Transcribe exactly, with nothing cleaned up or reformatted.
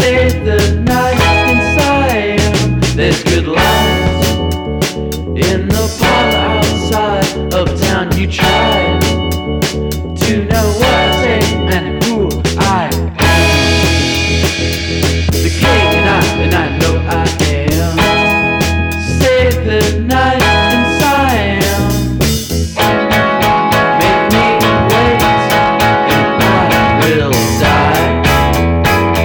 stay the night inside. There's good lights in the bar outside of town. You try